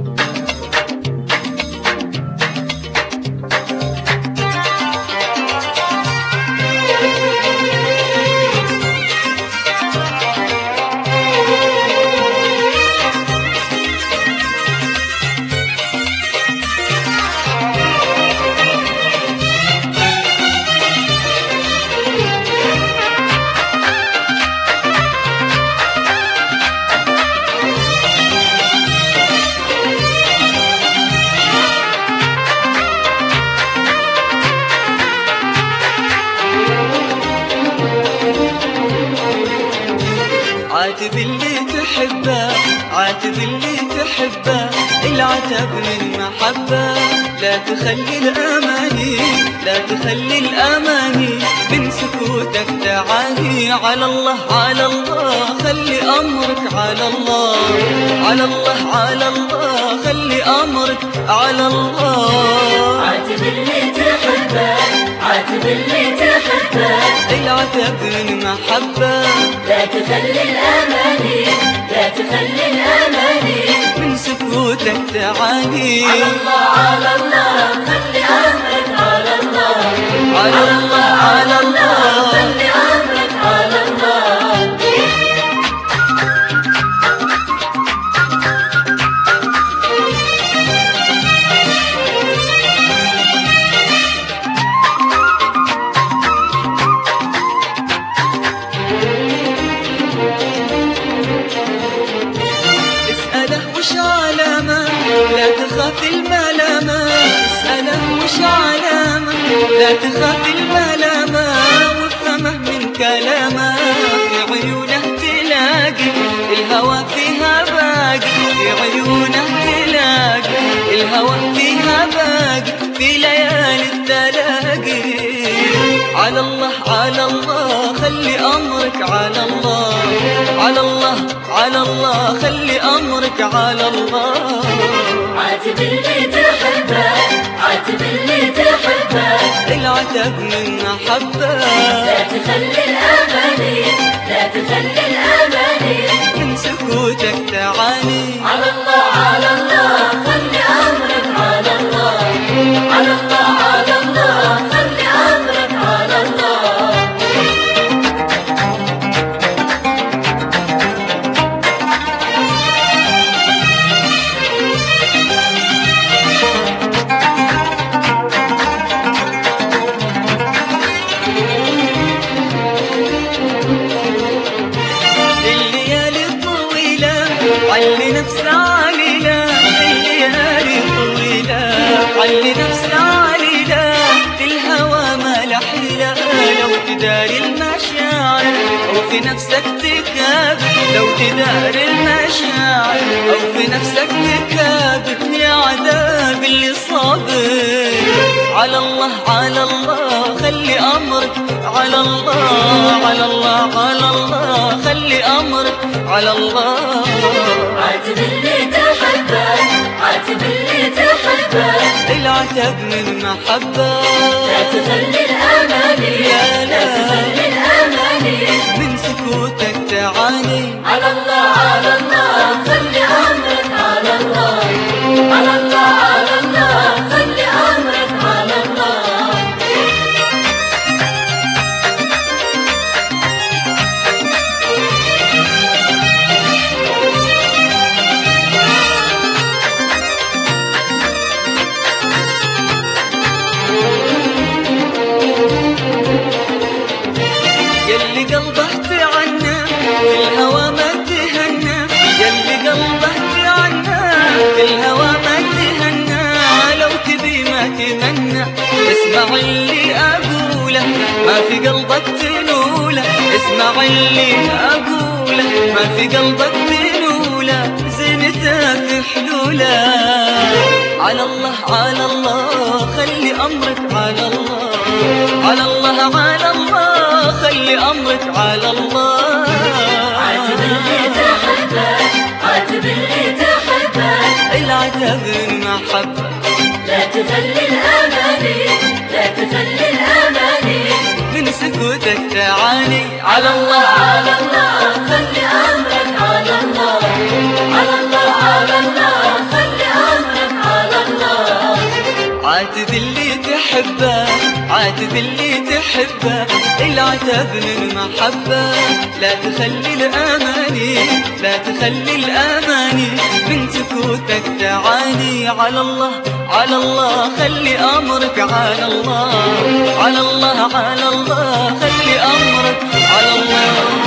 عاتب اللي تحبه، عاتب اللي تحبه، العتب من محبة. لا تخلي الأماني، لا تخلي الأماني من سكوتك تعاني. على الله على الله خلي أمرك على الله، على الله على الله خلي أمرك على الله. عاتب اللي تحبه، عاتب اللي تحبه، العتب من محبة. لا تخلي الأماني، لا تخلي الأماني من سكوتك تعاني. على الله على الله خلي أمرك على الله، على الله على الله خلي أمرك على الله. لا تخاف الملامة، اسأله وش علامة. لا تخاف الملامة وافهمه من كلامه. في عيونه تلاقي الهوى فيها باقي، في عيونه تلاقي الهوى فيها باقي. في ليالي التلاقي على الله على الله خلي أمرك على الله، على الله على الله خلي أمرك على الله. عاتب اللي تحبه، عاتب اللي تحبه، العتب من محبة. لا تخلي الأماني، لا تخلي الأماني من سكوتك تعاني. على الله على الله خلي أمرك على الله، على الله على الله خلي أمرك على الله. علي نفس عليلا، الليالي طويلة. علي نفس عليلا في الهوى ما لحيلة. لو تداري المشاعر أو في نفسك تكابر، لو تداري المشاعر أو في نفسك تكابر. يا عذاب اللي صابر على الله على الله خلي أمرك على الله، على الله على الله خلي أمرك على الله. عاتب اللي تحبه، عاتب اللي تحبه، العتب من محبة. لا تخلي الأماني، لا تخلي الأماني من سكوتك تعاني. على الله على الله خلي أمرك على الله، على الله على الله خلي أمرك على الله. يلي قلبه تعنى في الهوى ما تهنى، يلي قلبه تعنى في الهوى ما تهنى. لو تبي ما تمنى اسمع اللي أقوله، ما في قلبك تنوله. اسمع اللي أقوله ما في قلبك تنوله. زينتك حلوله على الله على الله خلي أمرك على الله، على الله على الله خلي أمرك على الله. عاتب اللي تحبه، عاتب اللي تحبه، العتب محبة. لا تخلي الأماني، لا تخلي الأماني من سكوتك تعاني. على الله على الله خلي أمرك على الله، على الله على الله خلي تحبه عاتب اللي تحبه، العتاب للمحبة. لا تخلي الأماني لا تخلي الأماني من سكوتك تعاني. على الله على الله خلي أمرك على الله، على الله على الله خلي أمرك على الله.